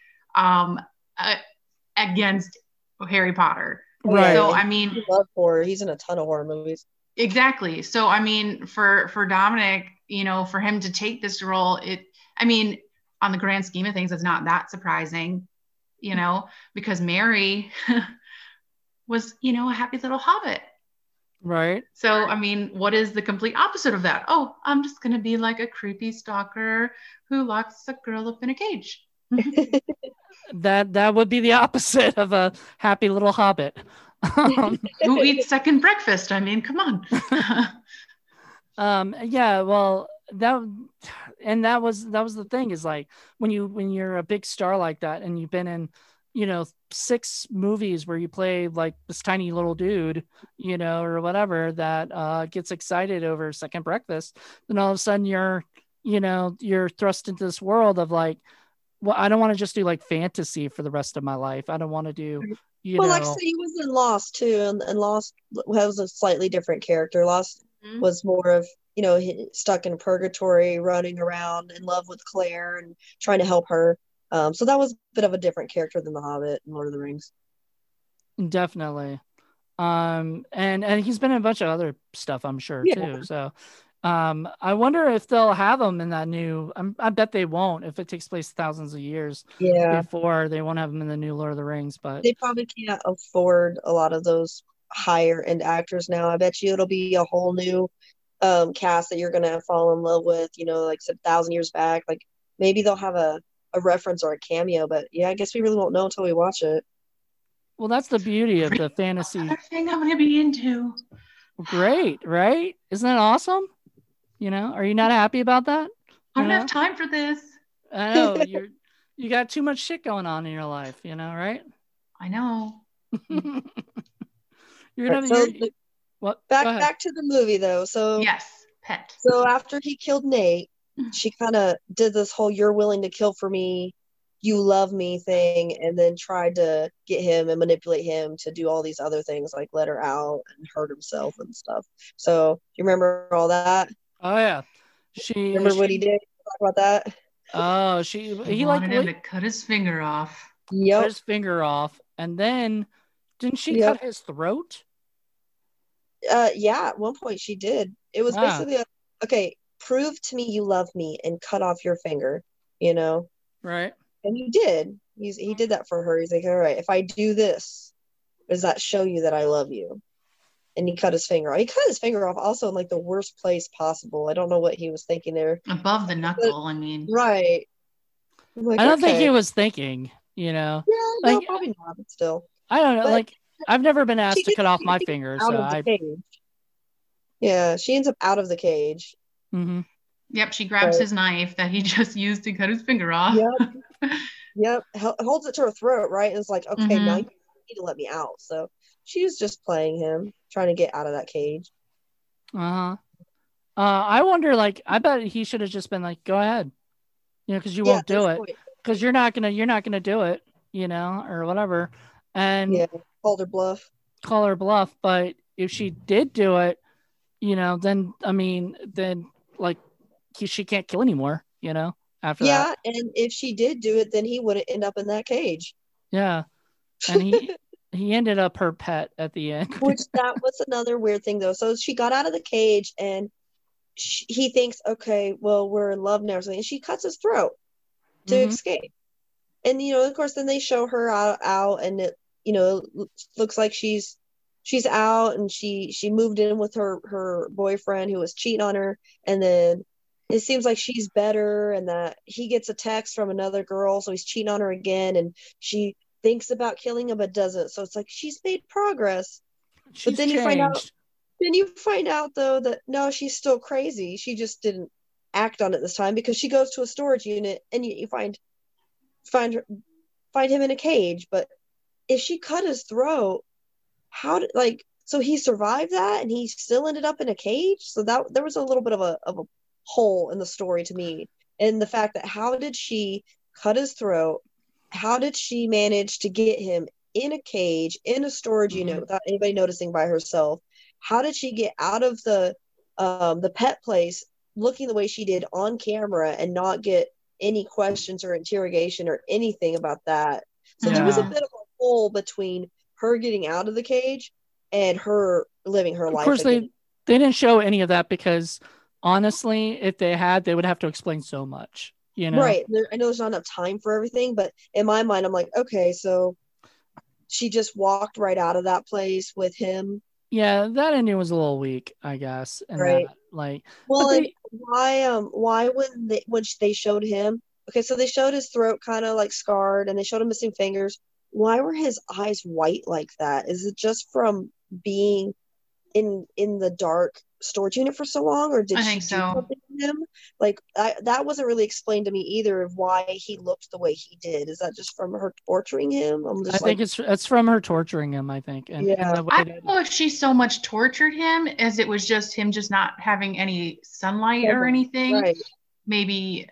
against Harry Potter. Right. So I mean, he loves horror. He's in a ton of horror movies. Exactly. So I mean, for Dominic, for him to take this role, on the grand scheme of things, it's not that surprising, because Mary was, a happy little hobbit. Right. So, I mean, what is the complete opposite of that? Oh, I'm just going to be like a creepy stalker who locks a girl up in a cage. That would be the opposite of a happy little hobbit. Who eats second breakfast? I mean, come on. Yeah, well, that was the thing is like when you're a big star like that and you've been in 6 movies where you play like this tiny little dude, or whatever that gets excited over second breakfast, then all of a sudden you're thrust into this world of like, well, I don't want to just do like fantasy for the rest of my life. I don't want to do, like say he was in Lost too, and Lost was a slightly different character. Lost was more of stuck in purgatory, running around in love with Claire and trying to help her. So that was a bit of a different character than the Hobbit and Lord of the Rings. Definitely. And he's been in a bunch of other stuff, I'm sure Yeah. too. So, I wonder if they'll have him in that new. I bet they won't. If it takes place thousands of years Yeah. before, they won't have him in the new Lord of the Rings. But They probably can't afford a lot of those higher end actors now. I bet you it'll be a whole new cast that you're gonna fall in love with, like some 1,000 years back. Like maybe they'll have a reference or a cameo, but yeah, I guess we really won't know until we watch it. well, that's the beauty of the Another fantasy. thing I'm gonna be into. Great, right? Isn't that awesome? Are you not happy about that? I You don't know, have time for this. I know you got too much shit going on in your life. Right? I know. You're Right, gonna so what? Go ahead. back to the movie though. Yes, pet. So after he killed Nate, she kind of did this whole "you're willing to kill for me, you love me" thing, and then tried to get him and manipulate him to do all these other things, like let her out and hurt himself and stuff. So you remember all that? Oh yeah, she Remember what he she did? Talk about that. oh She he like wanted him to cut his finger off. cut Yep. his finger off, and then didn't she Yep. cut his throat? Yeah, at one point she did. It was Ah, basically okay, prove to me you love me and cut off your finger, you know? right. And he did. He did that for her. He's like, all right, if I do this, does that show you that I love you? And he cut his finger off. He cut his finger off also in like the worst place possible. I don't know what he was thinking there. Above the But, knuckle, I mean. right. I'm like, I don't think okay. he was thinking. Yeah, no, Like probably not, but still. I don't know. But Like I've never been she asked to gets cut off my fingers, out so of the I. cage. Yeah, she ends up out of the cage. Mm-hmm. Yep, she grabs Right. his knife that he just used to cut his finger off. Yep. Holds it to her throat, right? And it's like, okay, now you need to let me out. So she was just playing him, trying to get out of that cage. Uh-huh. I wonder. Like I bet he should have just been like, "Go ahead," because you Yeah, won't at this do it. point. Because you're not gonna do it, or whatever. And Yeah, called her bluff. call her bluff. But if she did do it, then I mean, then like she can't kill anymore. After that, Yeah, and if she did do it, then he wouldn't end up in that cage. yeah. And he ended up her pet at the end. Which that was another weird thing, though. So she got out of the cage, and he thinks, okay, well, we're in love now or something. And she cuts his throat to Mhm. escape. And of course, then they show her out, and it looks like she's out, and she moved in with her boyfriend who was cheating on her, and then it seems like she's better, and that he gets a text from another girl, so he's cheating on her again, and she thinks about killing him but doesn't. So it's like she's made progress. But She's then changed. you find out though that no, she's still crazy. She just didn't act on it this time, because she goes to a storage unit, and you find her find him in a cage. But if she cut his throat, how did, like, so he survived that and he still ended up in a cage? So that there was a little bit of a hole in the story to me. And the fact that how did she cut his throat? How did she manage to get him in a cage in a storage unit without anybody noticing, by herself? How did she get out of the pet place looking the way she did on camera and not get any questions or interrogation or anything about that? So there was a Yeah. bit of a hole between her getting out of the cage and her living her Of life course, again. they didn't show any of that because honestly, if they had, they would have to explain so much. Right. I know there's not enough time for everything, but in my mind, I'm like, okay, so she just walked right out of that place with him. Yeah, that ending was a little weak, I guess. And Right. that, like, Well, but and why when they showed him, okay, so they showed his throat kind of like scarred, and they showed him missing fingers. Why were his eyes white like that? Is it just from being in the dark storage unit for so long, or did I she think do so. something to him? Like that wasn't really explained to me either, of why he looked the way he did. Is that just from her torturing him? I'm I just think like, it's from her torturing him. I think, and yeah, the way I that don't know if she so much tortured him as it was just him just not having any sunlight or anything. right. Maybe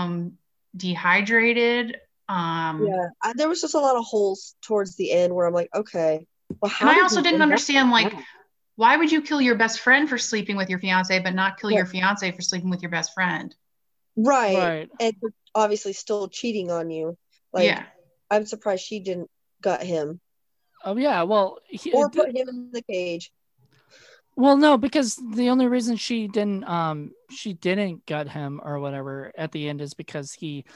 dehydrated. Yeah, there was just a lot of holes towards the end where I'm like, okay, well, how And I did also he didn't end up understand, like like, that? why would you kill your best friend for sleeping with your fiance, but not kill your Right. fiance for sleeping with your best friend? Right. And obviously still cheating on you. Like, Yeah. I'm surprised she didn't gut him. Oh yeah, well, or put him in the cage. well, no, because the only reason she didn't gut him or whatever at the end is because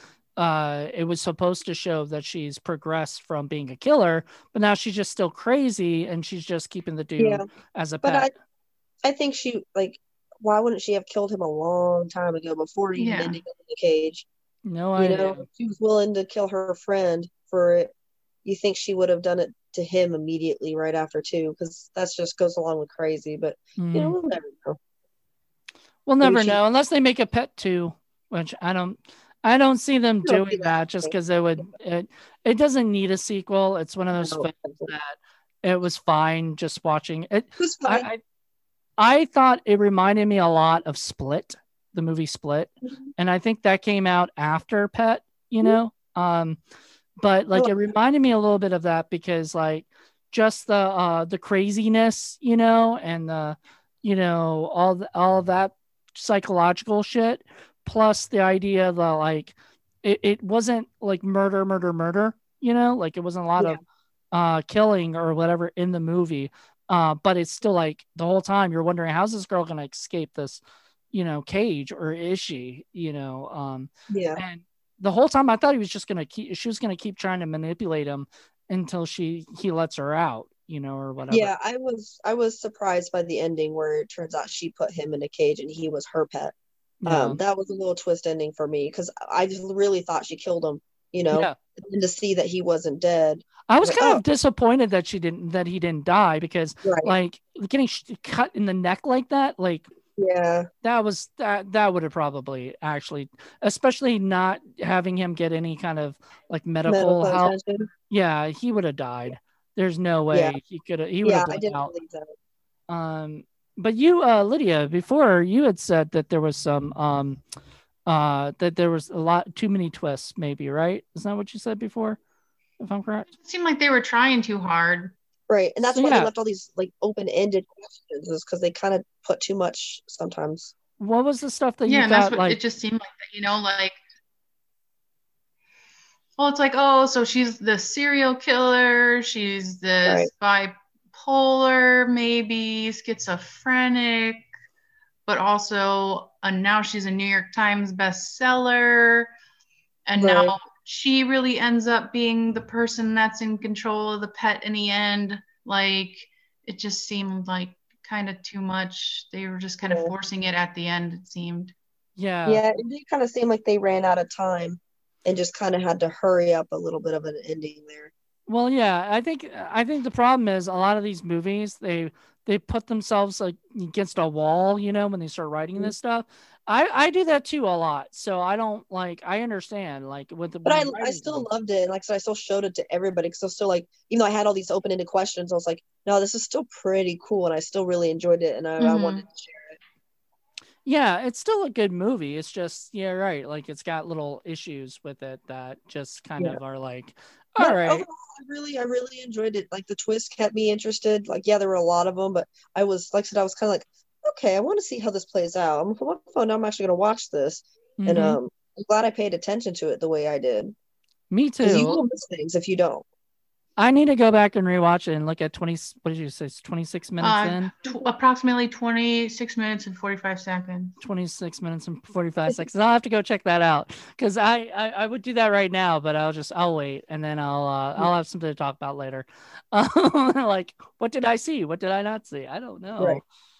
it was supposed to show that she's progressed from being a killer, but now she's just still crazy and she's just keeping the dude Yeah, as a but pet. I think she like why wouldn't she have killed him a long time ago before even Yeah. ending up in the cage? No You idea. know, she was willing to kill her friend for it. You think she would have done it to him immediately right after too? Because that just goes along with crazy. But you know, Mm. we'll never know. We'll Maybe never she know unless they make a pet too, which I don't see them I don't see doing that that just happening. because it doesn't need a sequel. It's one of those No, films that it was fine just watching it. it was fine. I thought it reminded me a lot of Split, the movie Split, and I think that came out after Pet, you know. But like it reminded me a little bit of that because like just the craziness, you know, and the all of that psychological shit, plus the idea that like it wasn't like murder, you know, like it wasn't a lot Yeah, of killing or whatever in the movie. But it's still like the whole time you're wondering how's this girl gonna escape this, cage, or is she, yeah, and the whole time I thought she was gonna keep trying to manipulate him until he lets her out, or whatever. yeah. I was surprised by the ending where it turns out she put him in a cage and he was her pet. Yeah. That was a little twist ending for me because I just really thought she killed him, you know, Yeah. and to see that he wasn't dead, I I was was like, kind oh, of disappointed that he didn't die because right, like getting cut in the neck like that, like yeah, that would have probably actually, especially not having him get any kind of like medical medical help. attention. Yeah, he would have died. There's no Yeah, way he would have yeah, I bled didn't out. believe that. Um, but you, Lydia, before you had said that there was some, that there was a lot too many twists, maybe, right? Isn't that what you said before, if I'm correct? It seemed like they were trying too hard. Right, and So that's why they yeah, left all these like open-ended questions, is because they kind of put too much sometimes. what was the stuff that you Yeah, and that's thought what like? it just seemed like that, like, well, it's like, oh, so she's the serial killer, she's Right, this bipolar, maybe schizophrenic, but also now she's a New York Times bestseller, and now right. she really ends up being the person that's in control of the pet in the end. Like, it just seemed like kind of too much. They were just kind of Yeah, forcing it at the end, it seemed. Yeah. yeah. It did kind of seem like they ran out of time and just kind of had to hurry up a little bit of an ending there. Well, yeah, I think the problem is a lot of these movies they put themselves like against a wall, when they start writing Mhm. this stuff. I do that too a lot, so I don't like. I understand like But when the I writing still comes. loved it. And like I said, I still showed it to everybody because I was still like, even though I had all these open-ended questions, I was like, no, this is still pretty cool. And I still really enjoyed it. And I wanted Mm-hmm. to share it. Yeah, it's still a good movie. It's just yeah, right. Like it's got little issues with it that just kind Yeah. of are like, all But right, overall, I really enjoyed it. Like the twist kept me interested. Like, yeah, there were a lot of them, but I was, like I said, I was kind of like, okay, I want to see how this plays out. I'm on my phone. Now I'm actually going to watch this. And mm-hmm. I'm glad I paid attention to it the way I did. Me Because you too. will miss things if you don't. I need to go back and rewatch it and look at 20. What did you say? It's 26 minutes in. Approximately 26 minutes and 45 seconds. 26 minutes and 45 seconds. I'll have to go check that out because I would do that right now, but I'll wait and then I'll have something to talk about later. Like what did I see? What did I not see? I don't know. Right.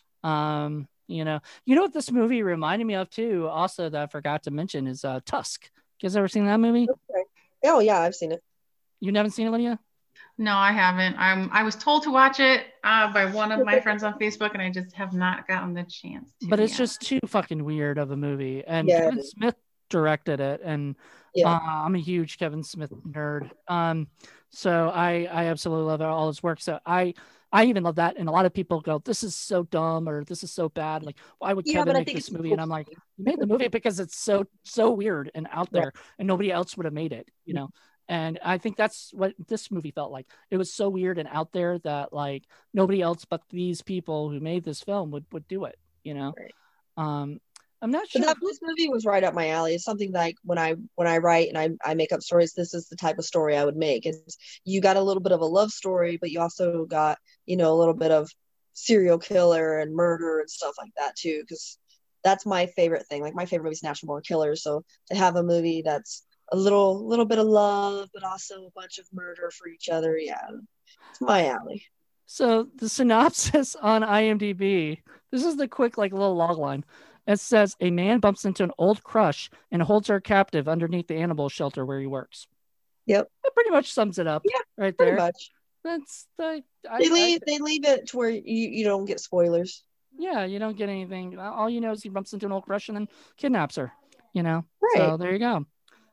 You know what this movie reminded me of too, also that I forgot to mention is Tusk. You guys ever seen that movie? Okay. Oh, yeah, I've seen it. You haven't seen it, Lydia? No, I haven't. I was told to watch it by one of my friends on Facebook, and I just have not gotten the chance to But it's yet. just too fucking weird of a movie. And Yeah, Kevin Smith directed it, and yeah. I'm a huge Kevin Smith nerd. So I absolutely love all his work. So I even love that. And a lot of people go, "This is so dumb," or "This is so bad." Like, why would Yeah, Kevin but I make think this it's movie? cool. And I'm like, you made the movie because it's so weird and out Right. there, and nobody else would have made it. And I think that's what this movie felt like. It was so weird and out there that like nobody else but these people who made this film would do it. Right. Um, I'm not But sure that who. this movie was right up my alley. It's something like when I write and I make up stories, this is the type of story I would make. It's you got a little bit of a love story, but you also got, a little bit of serial killer and murder and stuff like that too, because that's my favorite thing. Like my favorite movie is Natural Born Killers. So to have a movie that's a little bit of love, but also a bunch of murder for each other, yeah, it's my alley. So the synopsis on IMDb. This is the quick like little log line. It says a man bumps into an old crush and holds her captive underneath the animal shelter where he works. Yep. That pretty much sums it up Yeah, right pretty there. much. That's the They leave it to where you don't get spoilers. yeah, you don't get anything. All you know is he bumps into an old crush and then kidnaps her. Right. So there you go.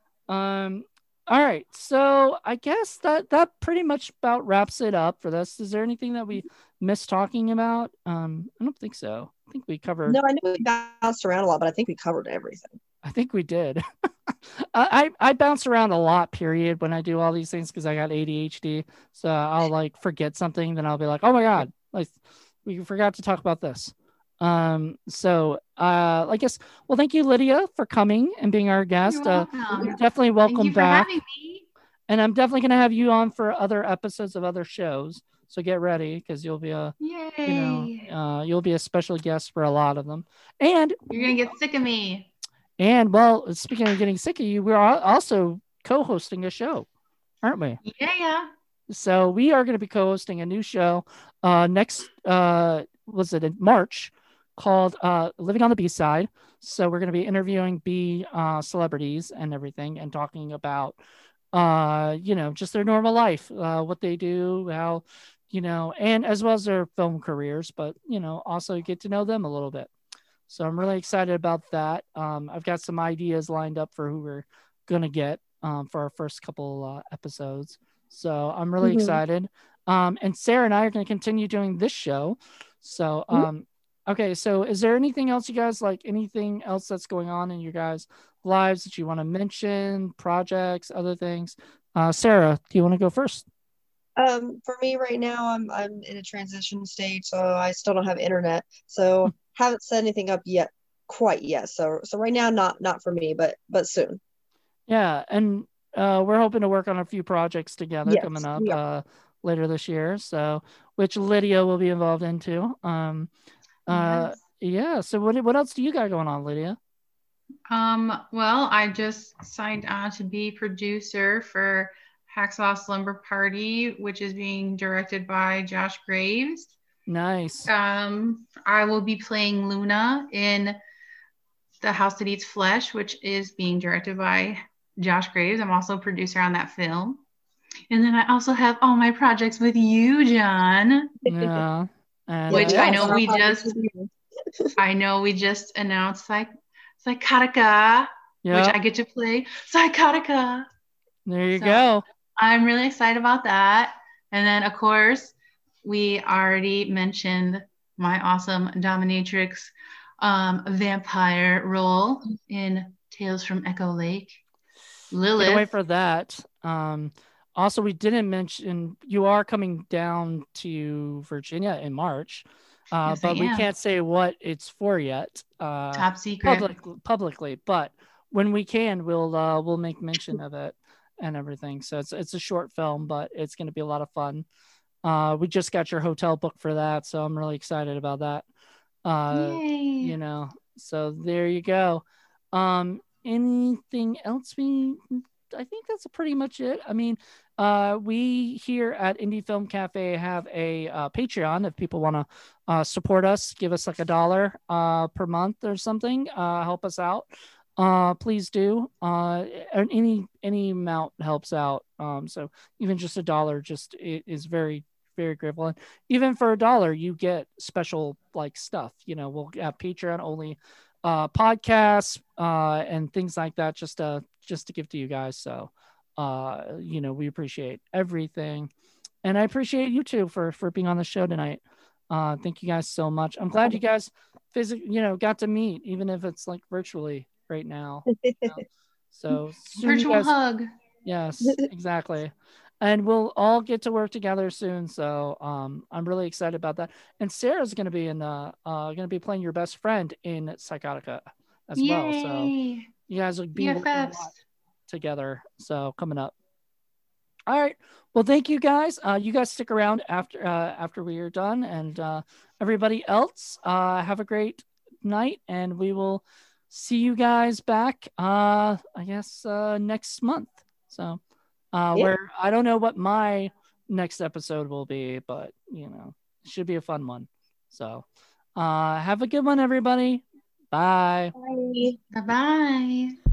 All right. So I guess that pretty much about wraps it up for this. Is there anything that we missed talking about? I don't think so. I think we covered. No, I know we bounced around a lot, but I think we covered everything. I think we did. I bounce around a lot, period, when I do all these things because I got ADHD. So I'll like forget something, then I'll be like, oh my God, like we forgot to talk about this. So I guess well, thank you, Lydia, for coming and being our guest. You're welcome. Definitely Thank welcome you for back. having me. And I'm definitely gonna have you on for other episodes of other shows. So get ready because you'll be Yay. you'll be a special guest for a lot of them. And You're gonna get sick of me. and well, speaking of getting sick of you, we're also co-hosting a show, aren't we? Yeah. So we are going to be co-hosting a new show next was it in March called Living on the B Side. So we're going to be interviewing B celebrities and everything and talking about just their normal life, what they do, how and as well as their film careers, but also get to know them a little bit. So I'm really excited about that. I've got some ideas lined up for who we're gonna get for our first couple episodes. So I'm really excited. And Sarah and I are going to continue doing this show. So okay. So is there anything else you guys like? Anything else that's going on in your guys' lives that you want to mention? Projects, other things? Sarah, do you want to go first? For me right now, I'm in a transition stage, so I still don't have internet. So haven't set anything up yet, quite yet. So right now, not for me, but soon. Yeah, and we're hoping to work on a few projects together Yes, coming up we are. later this year. So, which Lydia will be involved in too. Yes. Yeah. So, what else do you got going on, Lydia? Well, I just signed on to be producer for Hacksaw Slumber Party, which is being directed by Josh Graves. Nice. I will be playing Luna in The House That Eats Flesh, which is being directed by Josh Graves. I'm also a producer on that film. And then I also have all my projects with you, John. Yeah. And, which yeah, I know we just announced Psychotica, which I get to play Psychotica. There you go. I'm really excited about that. And then, of course, we already mentioned my awesome dominatrix vampire role in Tales from Echo Lake. Lilith. Can't wait for that. Also, we didn't mention you are coming down to Virginia in March, yes, but we can't say what it's for yet. Top secret. Publicly, but when we can, we'll make mention of it and everything. So it's a short film, but it's going to be a lot of fun. We just got your hotel booked for that, so I'm really excited about that. Yay. So there you go. Anything else I think that's pretty much it. I mean, we here at Indie Film Cafe have a Patreon. If people want to support us, give us like $1 per month or something, help us out. Please do. Any amount helps out. So even just $1 just is very, very grateful. And even for $1, you get special like stuff. We'll have Patreon only podcasts and things like that just to give to you guys. So we appreciate everything, and I appreciate you too for being on the show tonight. Thank you guys so much. I'm glad you guys got to meet, even if it's like virtually right now. So virtual hug. Yes, exactly. And we'll all get to work together soon. So I'm really excited about that. And Sarah's going to be playing your best friend in Psychotica. as well. So Yay. you guys will be working a BFFs. lot together. So coming up. All right. Well, thank you guys. You guys stick around after we are done, and everybody else, have a great night, and we will see you guys back. I guess next month. So, where I don't know what my next episode will be, but you know, it should be a fun one. So, have a good one, everybody. Bye. Bye. Bye-bye.